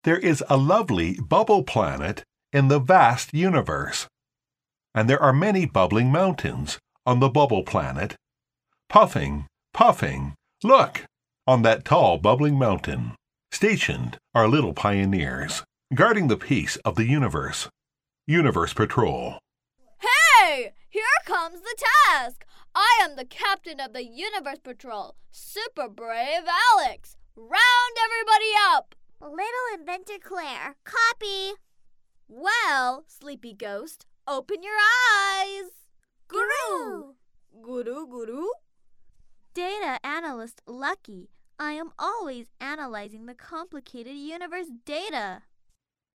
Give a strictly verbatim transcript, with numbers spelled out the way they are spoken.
There is a lovely bubble planet in the vast universe, and there are many bubbling mountains on the bubble planet. Puffing, puffing, look! On that tall bubbling mountain, stationed are little pioneers, guarding the peace of the universe. Universe Patrol. Hey! Here comes the task! I am the captain of the Universe Patrol, Super Brave Alex. Round everybody up! Little Inventor Claire, copy. Well, Sleepy Ghost, open your eyes. Guru! Guru, guru? Data Analyst Lucky. I am always analyzing the complicated universe data.